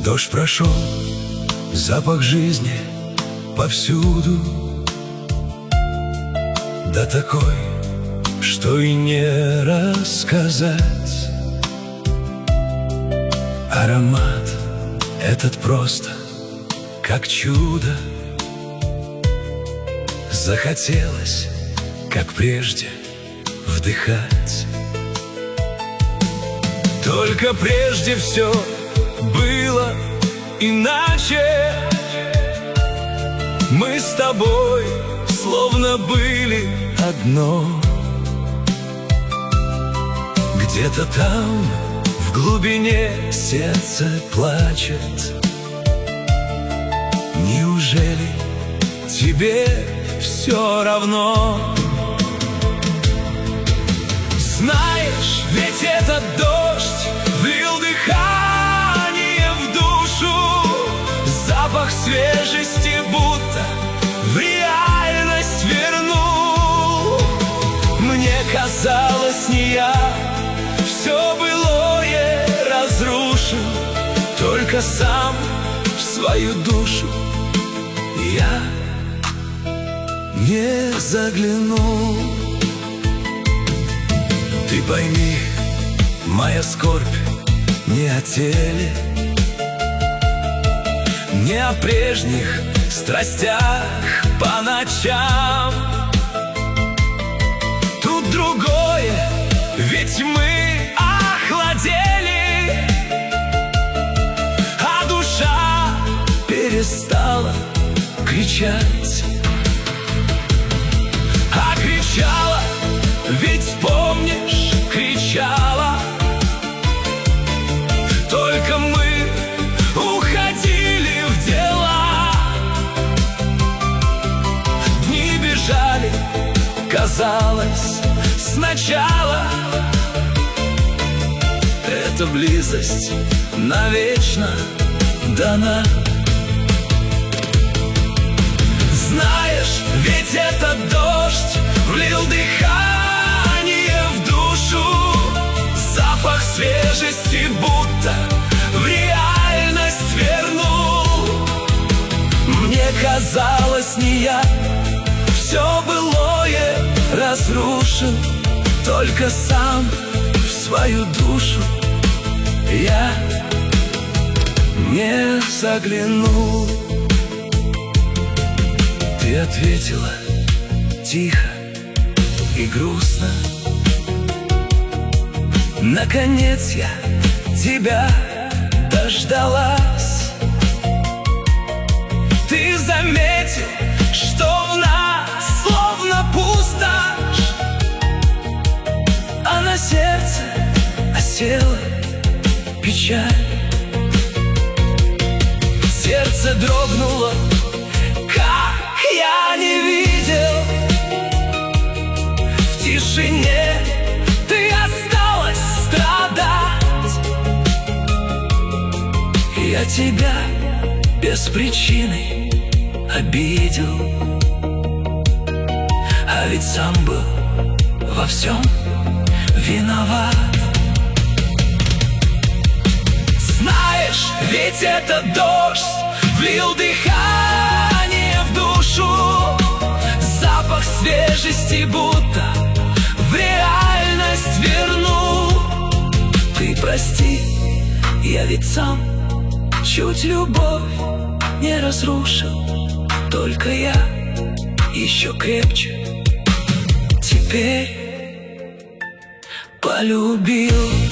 Дождь прошел, запах жизни повсюду, да такой, что и не рассказать. Аромат этот просто как чудо. Захотелось, как прежде, вдыхать. Только прежде все было иначе. Мы с тобой словно были одно. Где-то там в глубине сердце плачет. Неужели тебе все равно? Знаешь, ведь этот дождь влил дыхание в душу, запах свежести будто в реальность вернул. Мне казалось, не я все былое разрушил, только сам в свою душу я не заглянул. Ты пойми, моя скорбь не о теле, не о прежних страстях по ночам. Тут другое, ведь мы охладели, а душа перестала кричать. А кричала, ведь помнишь, кричала. Только мы уходили в дела. Дни бежали, казалось, сначала. Эта близость навечно дана. Знаешь, ведь этот дождь влил дыхание в душу, запах свежести будто в реальность вернул. Мне казалось, не я все былое разрушил, только сам в свою душу я не заглянул. Ты ответила тихо и грустно: наконец я тебя дождалась. Ты заметил, что в нас словно пустошь, а на сердце осела печаль. Сердце дрогнуло, как я не видел. В тишине ты осталась страдать. Я тебя без причины обидел, а ведь сам был во всем виноват. Знаешь, ведь этот дождь влил дыхание в душу, запах свежести будто в реальность вернул. Ты прости, я ведь сам чуть любовь не разрушил, только я еще крепче теперь полюбил.